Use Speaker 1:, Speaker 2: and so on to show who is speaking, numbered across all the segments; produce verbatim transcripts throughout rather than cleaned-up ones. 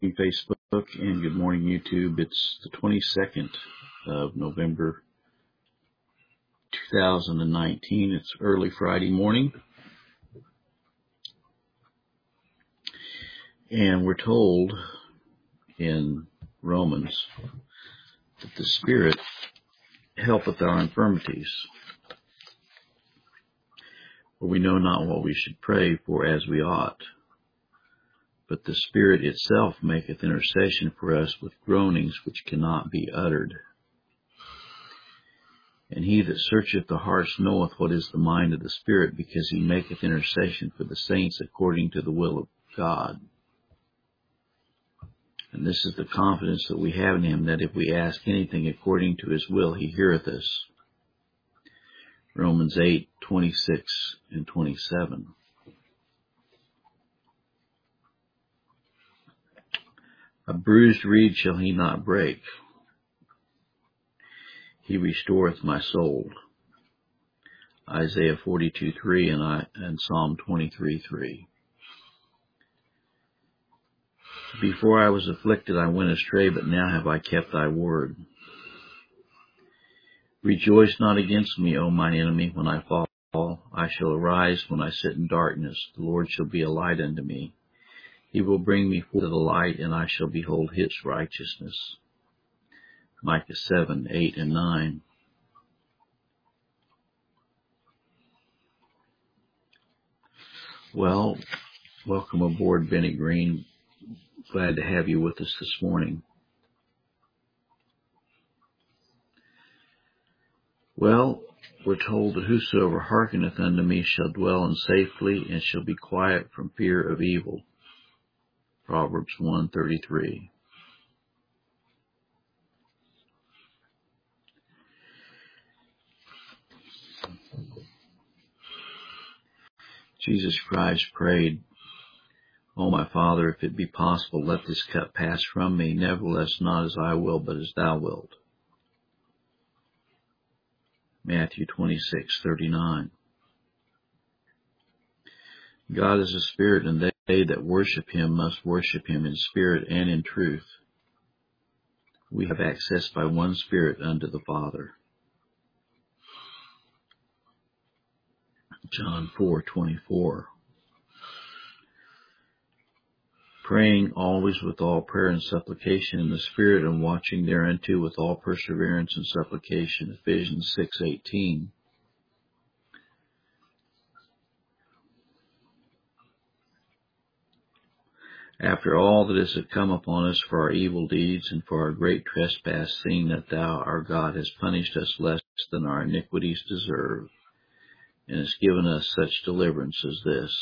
Speaker 1: Facebook, and good morning, YouTube. It's the twenty-second of November, two thousand nineteen. It's early Friday morning, and we're told in Romans that the Spirit helpeth our infirmities, for we know not what we should pray for as we ought. But the Spirit itself maketh intercession for us with groanings which cannot be uttered. And he that searcheth the hearts knoweth what is the mind of the Spirit, because he maketh intercession for the saints according to the will of God. And this is the confidence that we have in him, that if we ask anything according to his will, he heareth us. Romans eight, twenty-six and twenty-seven. A bruised reed shall he not break. He restoreth my soul. Isaiah forty-two, three and, I, and Psalm twenty-three, three. Before I was afflicted I went astray, but now have I kept thy word. Rejoice not against me, O mine enemy, when I fall. I shall arise when I sit in darkness. The Lord shall be a light unto me. He will bring me forth to the light, and I shall behold his righteousness. Micah seven, eight and nine. Well, welcome aboard, Benny Green. Glad to have you with us this morning. Well, we're told that whosoever hearkeneth unto me shall dwell in safety, and shall be quiet from fear of evil. Proverbs one, thirty-three. Jesus Christ prayed, O my Father, if it be possible, let this cup pass from me. Nevertheless, not as I will, but as thou wilt. Matthew twenty-six, thirty-nine. God is a spirit, and they that worship him must worship him in spirit and in truth. We have access by one Spirit unto the Father. John four, twenty-four. Praying always with all prayer and supplication in the Spirit, and watching thereunto with all perseverance and supplication. Ephesians six, eighteen. After all that is come upon us for our evil deeds and for our great trespass, seeing that thou, our God, hast punished us less than our iniquities deserve, and hast given us such deliverance as this.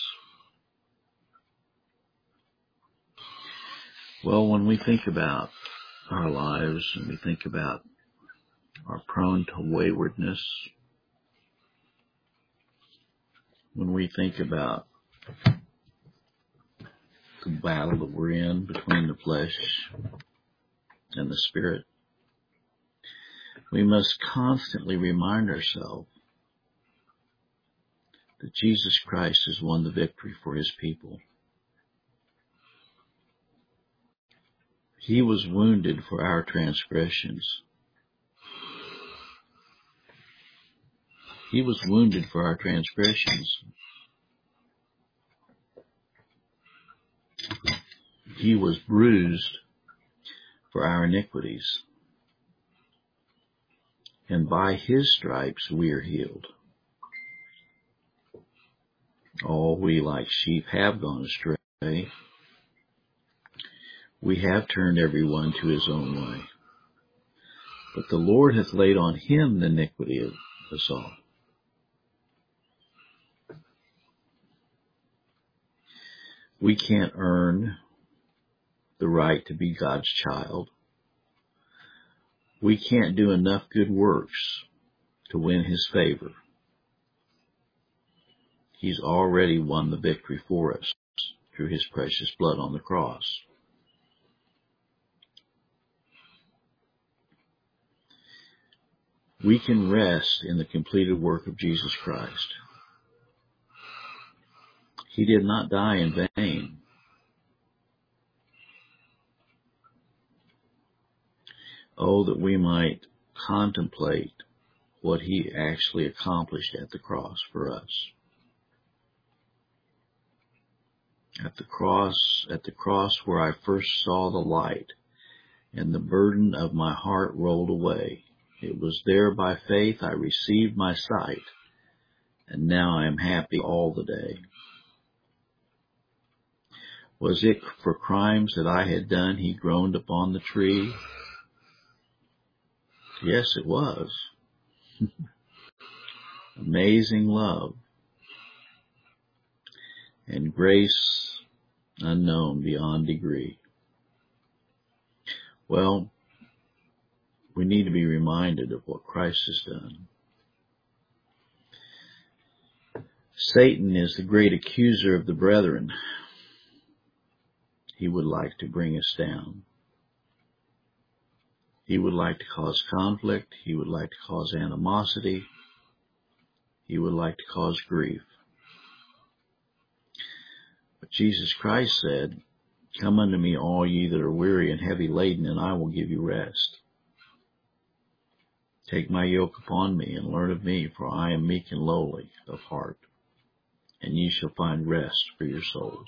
Speaker 1: Well, when we think about our lives and we think about our prone to waywardness, when we think about the battle that we're in between the flesh and the Spirit, we must constantly remind ourselves that Jesus Christ has won the victory for his people. He was wounded for our transgressions. He was wounded for our transgressions. He was bruised for our iniquities. And by his stripes we are healed. All we like sheep have gone astray. We have turned every one to his own way. But the Lord hath laid on him the iniquity of us all. We can't earn the right to be God's child. We can't do enough good works to win his favor. He's already won the victory for us through his precious blood on the cross. We can rest in the completed work of Jesus Christ. He did not die in vain. Oh, that we might contemplate what he actually accomplished at the cross for us. At the cross, at the cross where I first saw the light, and the burden of my heart rolled away. It was there by faith I received my sight, and now I am happy all the day. Was it for crimes that I had done he groaned upon the tree? Yes, it was. Amazing love and grace unknown beyond degree. Well, we need to be reminded of what Christ has done. Satan is the great accuser of the brethren. He would like to bring us down. He would like to cause conflict. He would like to cause animosity. He would like to cause grief. But Jesus Christ said, "Come unto me, all ye that are weary and heavy laden, and I will give you rest. Take my yoke upon me and learn of me, for I am meek and lowly of heart, and ye shall find rest for your souls."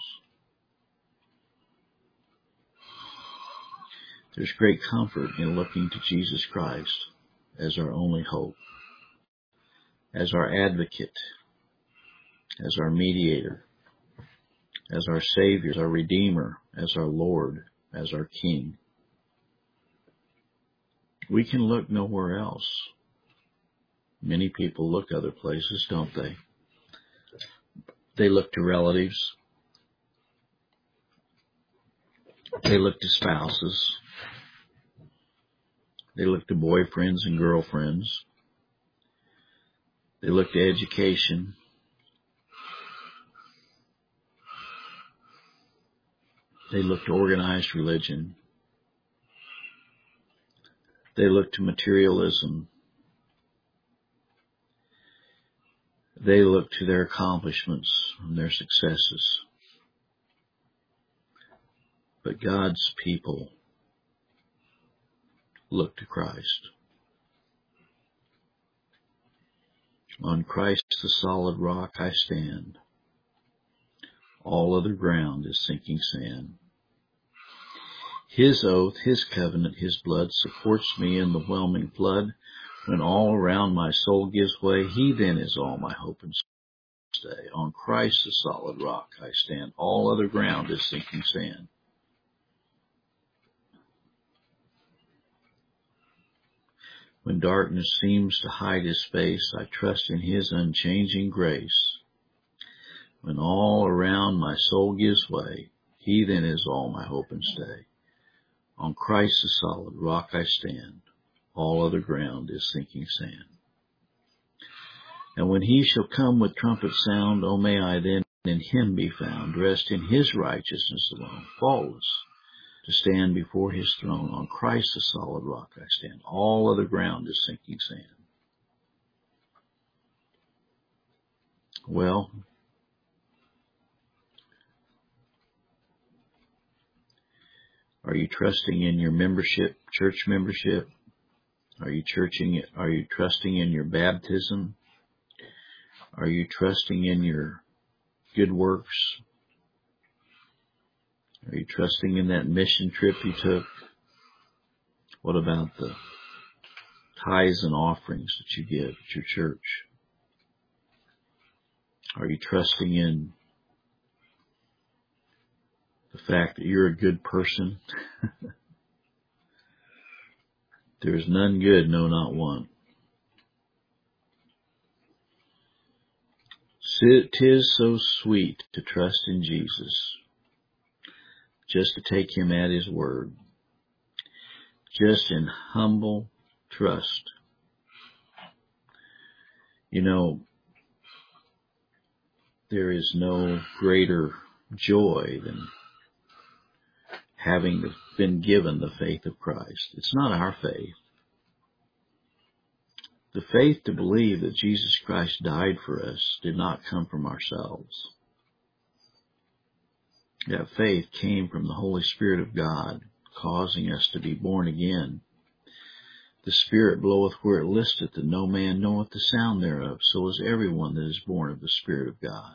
Speaker 1: There's great comfort in looking to Jesus Christ as our only hope, as our advocate, as our mediator, as our Savior, as our Redeemer, as our Lord, as our King. We can look nowhere else. Many people look other places, don't they? They look to relatives. They look to spouses. They look to boyfriends and girlfriends. They look to education. They look to organized religion. They look to materialism. They look to their accomplishments and their successes. But God's people look to Christ. On Christ the solid rock I stand. All other ground is sinking sand. His oath, His covenant, His blood supports me in the whelming flood. When all around my soul gives way, He then is all my hope and stay. On Christ the solid rock I stand. All other ground is sinking sand. When darkness seems to hide His face, I trust in His unchanging grace. When all around my soul gives way, He then is all my hope and stay. On Christ the solid rock I stand. All other ground is sinking sand. And when He shall come with trumpet sound, oh, may I then in Him be found, dressed in His righteousness alone, faultless, to stand before His throne. On Christ the solid rock I stand. All other ground is sinking sand. Well, are you trusting in your membership, church membership? Are you churching? Are you trusting in your baptism? Are you trusting in your good works? Are you trusting in that mission trip you took? What about the tithes and offerings that you give at your church? Are you trusting in the fact that you're a good person? There is none good, no, not one. "'Tis so sweet to trust in Jesus, just to take Him at His word, just in humble trust." You know, there is no greater joy than having been given the faith of Christ. It's not our faith. The faith to believe that Jesus Christ died for us did not come from ourselves. That faith came from the Holy Spirit of God, causing us to be born again The Spirit bloweth where it listeth, and no man knoweth the sound thereof. So is everyone that is born of the Spirit of God.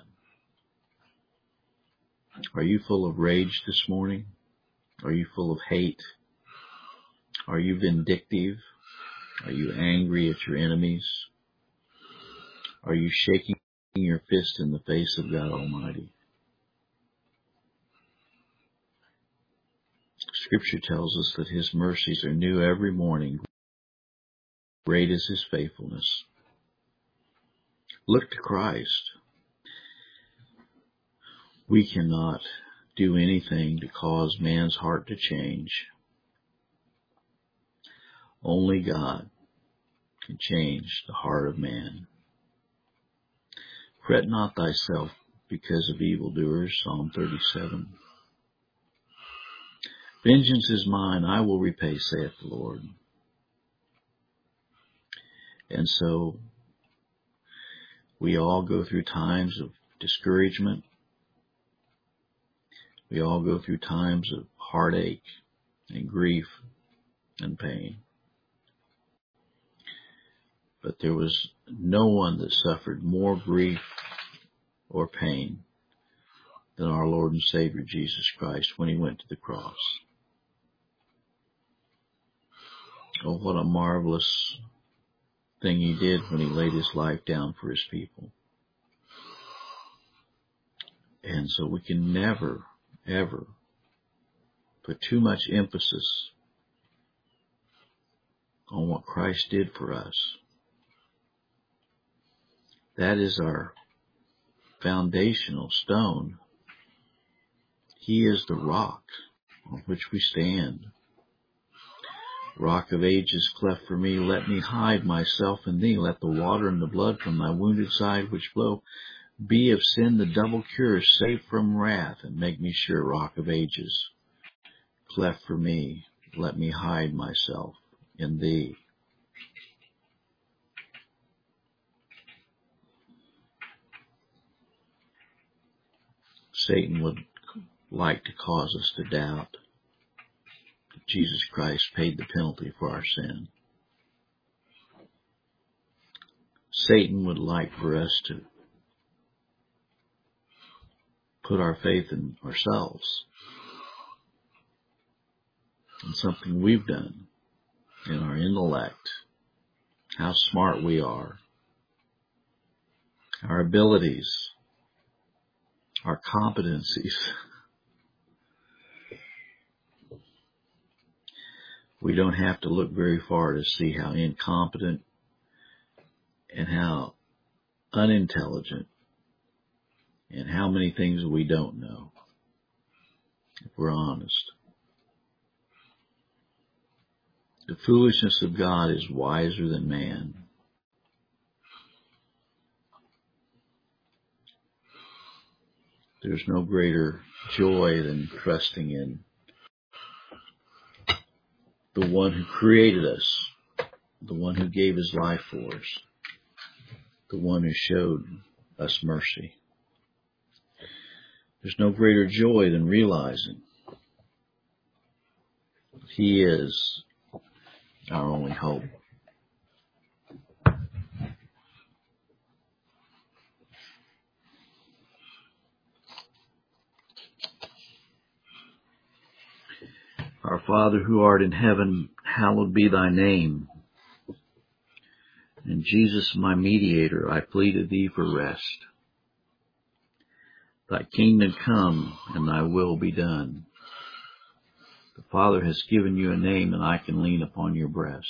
Speaker 1: Are you full of rage this morning? Are you full of hate? Are you vindictive? Are you angry at your enemies? Are you shaking your fist in the face of God Almighty? Scripture tells us that His mercies are new every morning. Great is His faithfulness. Look to Christ. We cannot do anything to cause man's heart to change. Only God can change the heart of man. Fret not thyself because of evildoers, Psalm thirty-seven. Vengeance is mine, I will repay, saith the Lord. And so, we all go through times of discouragement. We all go through times of heartache and grief and pain. But there was no one that suffered more grief or pain than our Lord and Savior Jesus Christ when He went to the cross. Oh, what a marvelous thing He did when He laid His life down for His people. And so we can never, ever put too much emphasis on what Christ did for us. That is our foundational stone. He is the rock on which we stand. Rock of ages, cleft for me, let me hide myself in thee. Let the water and the blood from thy wounded side which flow be of sin the double cure, safe from wrath, and make me sure. Rock of ages, cleft for me, let me hide myself in thee. Satan would like to cause us to doubt that Jesus Christ paid the penalty for our sin. Satan would like for us to put our faith in ourselves, in something we've done, in our intellect, how smart we are, our abilities, our competencies. We don't have to look very far to see how incompetent and how unintelligent and how many things we don't know, if we're honest. The foolishness of God is wiser than man. There's no greater joy than trusting in the one who created us, the one who gave His life for us, the one who showed us mercy. There's no greater joy than realizing He is our only hope. Our Father who art in heaven, hallowed be thy name. And Jesus, my mediator, I plead to thee for rest. Thy kingdom come and thy will be done. The Father has given you a name and I can lean upon your breast.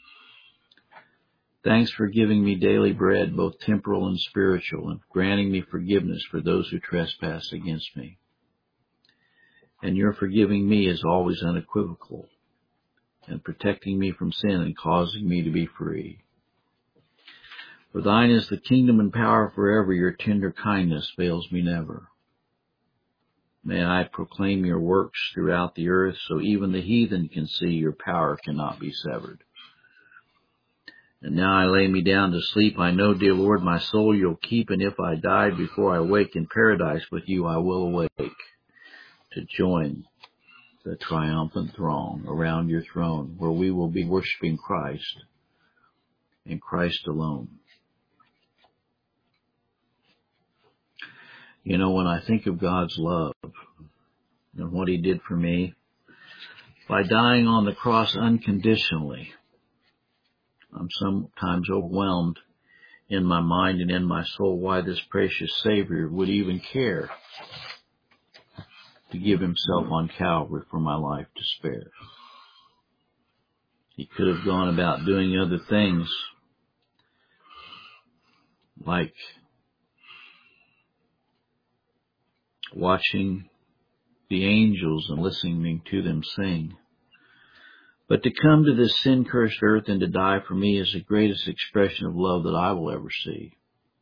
Speaker 1: Thanks for giving me daily bread, both temporal and spiritual, and granting me forgiveness for those who trespass against me. And your forgiving me is always unequivocal, and protecting me from sin and causing me to be free. For thine is the kingdom and power forever, your tender kindness fails me never. May I proclaim your works throughout the earth, so even the heathen can see your power cannot be severed. And now I lay me down to sleep. I know, dear Lord, my soul you'll keep, and if I died before I wake in paradise with you, I will awake to join the triumphant throng around your throne, where we will be worshiping Christ and Christ alone. You know, when I think of God's love and what He did for me, by dying on the cross unconditionally, I'm sometimes overwhelmed in my mind and in my soul why this precious Savior would even care to give Himself on Calvary for my life to spare. He could have gone about doing other things like watching the angels and listening to them sing. But to come to this sin-cursed earth and to die for me is the greatest expression of love that I will ever see.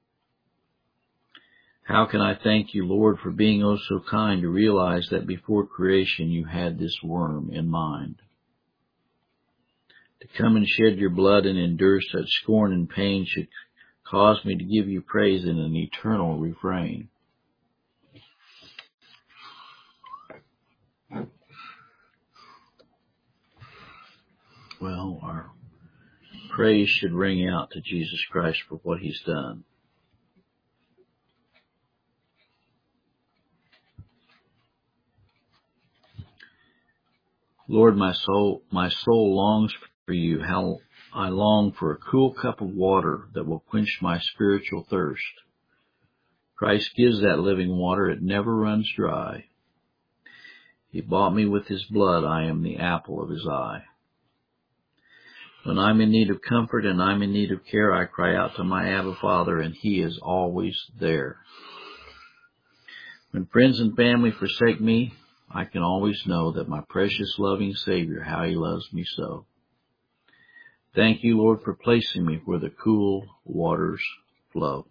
Speaker 1: How can I thank you, Lord, for being oh so kind to realize that before creation you had this worm in mind? To come and shed your blood and endure such scorn and pain should cause me to give you praise in an eternal refrain. Well, our praise should ring out to Jesus Christ for what He's done. Lord, my soul, my soul longs for you. How I long for a cool cup of water that will quench my spiritual thirst. Christ gives that living water. It never runs dry. He bought me with His blood. I am the apple of His eye. When I'm in need of comfort and I'm in need of care, I cry out to my Abba Father, and He is always there. When friends and family forsake me, I can always know that my precious loving Savior, how He loves me so. Thank you, Lord, for placing me where the cool waters flow.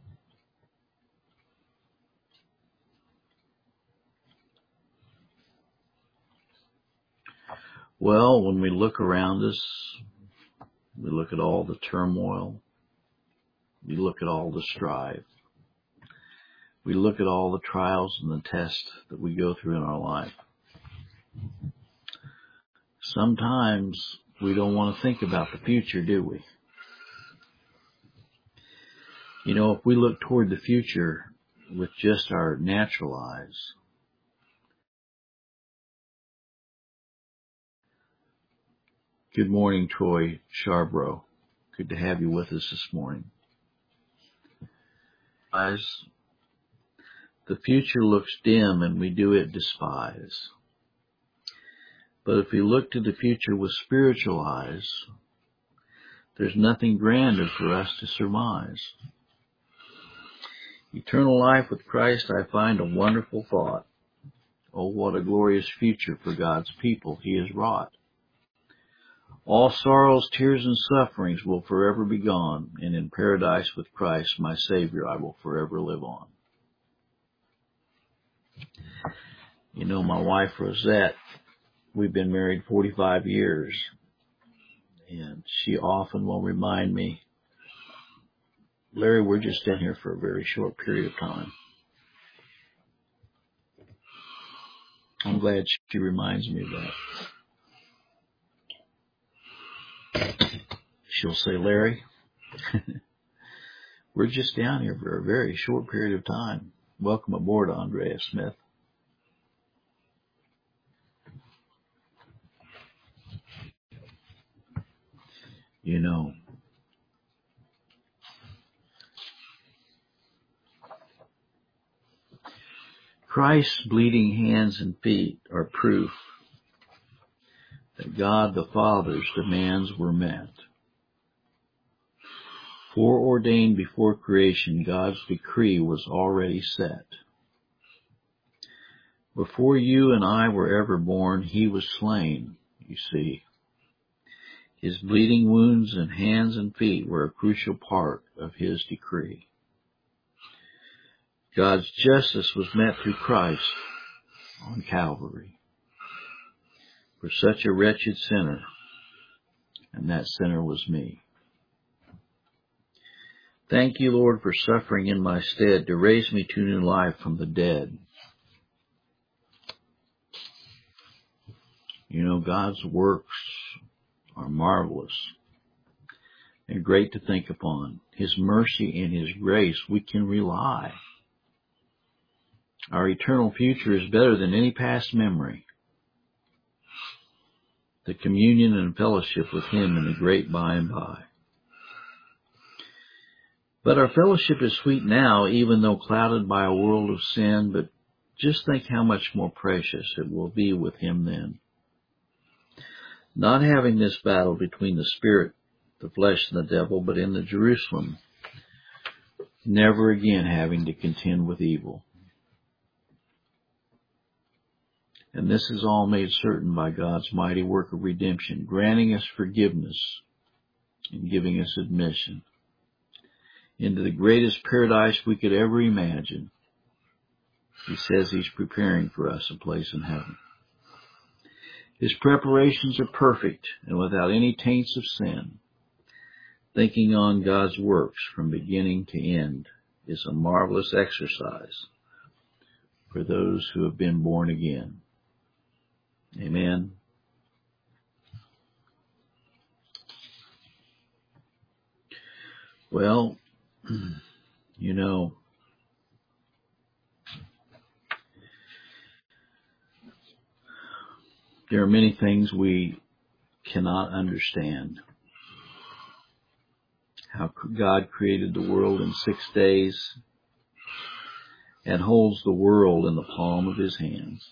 Speaker 1: Well, when we look around us, we look at all the turmoil. We look at all the strife. We look at all the trials and the tests that we go through in our life. Sometimes we don't want to think about the future, do we? You know, if we look toward the future with just our natural eyes, good morning, Troy Charbrough. Good to have you with us this morning. Guys, the future looks dim and we do it despise. But if we look to the future with spiritual eyes, there's nothing grander for us to surmise. Eternal life with Christ, I find a wonderful thought. Oh, what a glorious future for God's people He has wrought. All sorrows, tears, and sufferings will forever be gone, and in paradise with Christ, my Savior, I will forever live on. You know, my wife, Rosette, we've been married forty-five years, and she often will remind me, Larry, we're just in here for a very short period of time. I'm glad she reminds me of that. She'll say, Larry, we're just down here for a very short period of time. Welcome aboard, Andrea Smith. You know, Christ's bleeding hands and feet are proof that God the Father's demands were met. Foreordained before creation, God's decree was already set. Before you and I were ever born, He was slain, you see. His bleeding wounds and hands and feet were a crucial part of His decree. God's justice was met through Christ on Calvary for such a wretched sinner, and that sinner was me. Thank you, Lord, for suffering in my stead to raise me to new life from the dead. You know, God's works are marvelous and great to think upon. His mercy and His grace, we can rely. Our eternal future is better than any past memory. The communion and fellowship with Him in the great by and by. But our fellowship is sweet now, even though clouded by a world of sin, but just think how much more precious it will be with Him then. Not having this battle between the spirit, the flesh, and the devil, but in the Jerusalem, never again having to contend with evil. And this is all made certain by God's mighty work of redemption, granting us forgiveness and giving us admission into the greatest paradise we could ever imagine. He says He's preparing for us a place in heaven. His preparations are perfect and without any taints of sin. Thinking on God's works from beginning to end is a marvelous exercise for those who have been born again. Amen. Well, you know, there are many things we cannot understand. How God created the world in six days and holds the world in the palm of His hands.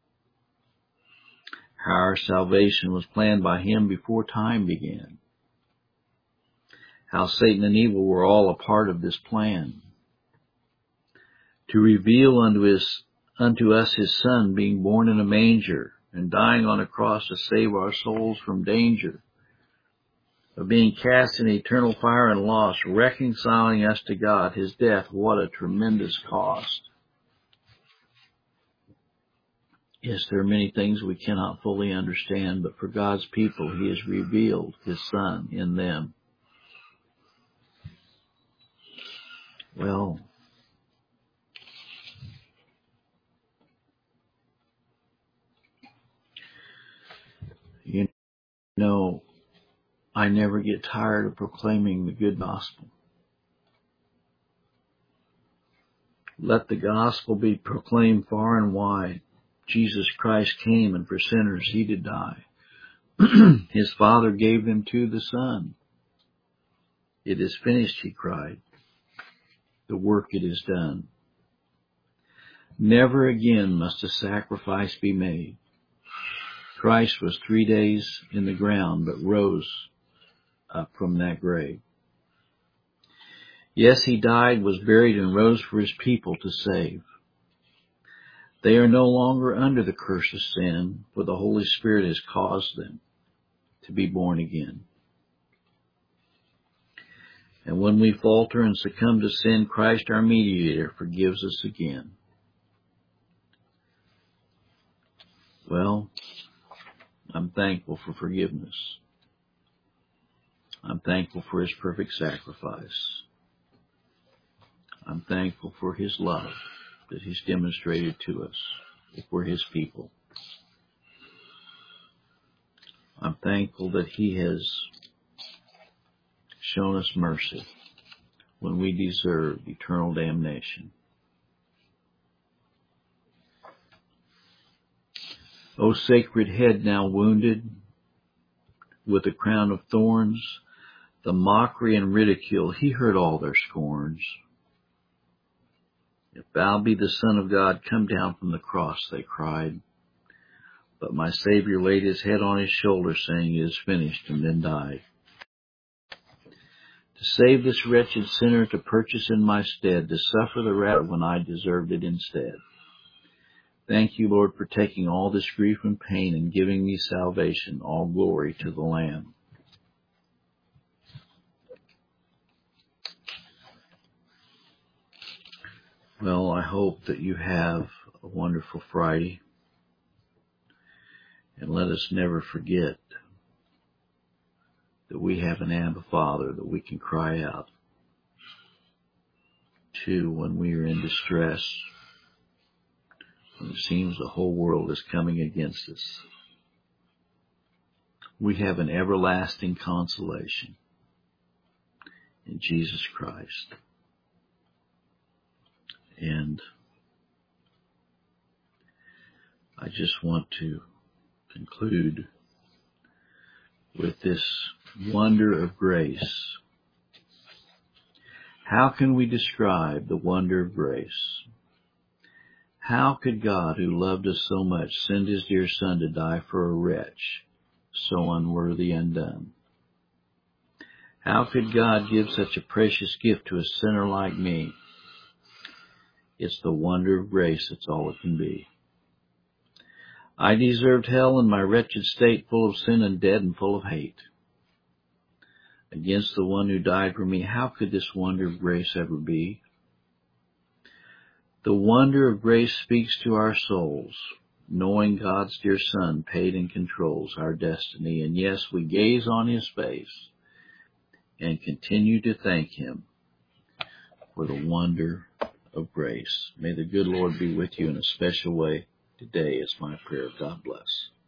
Speaker 1: How our salvation was planned by Him before time began. How Satan and evil were all a part of this plan. To reveal unto, his, unto us His Son being born in a manger and dying on a cross to save our souls from danger of being cast in eternal fire and loss, reconciling us to God. His death, what a tremendous cost. Yes, there are many things we cannot fully understand, but for God's people, He has revealed His Son in them. Well, you know, I never get tired of proclaiming the good gospel. Let the gospel be proclaimed far and wide. Jesus Christ came, and for sinners He did die. His Father gave them to the Son. It is finished, He cried. The work it is done. Never again must a sacrifice be made. Christ was three days in the ground, but rose up from that grave. Yes, He died, was buried, and rose for His people to save. They are no longer under the curse of sin, for the Holy Spirit has caused them to be born again. And when we falter and succumb to sin, Christ our mediator forgives us again. Well, I'm thankful for forgiveness. I'm thankful for His perfect sacrifice. I'm thankful for His love that He's demonstrated to us if we're His people. I'm thankful that He has shown us mercy when we deserved eternal damnation. O sacred head now wounded with a crown of thorns, the mockery and ridicule, He heard all their scorns. If Thou be the Son of God, come down from the cross, they cried. But my Savior laid His head on His shoulder, saying, It is finished, and then died. To save this wretched sinner, to purchase in my stead, to suffer the wrath when I deserved it instead. Thank You, Lord, for taking all this grief and pain and giving me salvation. All glory to the Lamb. Well, I hope that you have a wonderful Friday. And let us never forget that we have an Abba Father that we can cry out to when we are in distress, when it seems the whole world is coming against us. we have an everlasting consolation in Jesus Christ. And I just want to conclude with this wonder of grace. How can we describe the wonder of grace? How could God, who loved us so much, send his dear Son to die for a wretch so unworthy undone? How could God give such a precious gift to a sinner like me? It's the wonder of grace, that's all it can be. I deserved hell in my wretched state, full of sin and dead and full of hate. Against the one who died for me, how could this wonder of grace ever be? The wonder of grace speaks to our souls, knowing God's dear Son paid and controls our destiny. And yes, we gaze on his face and continue to thank him for the wonder of grace. May the good Lord be with you in a special way today is my prayer. God bless.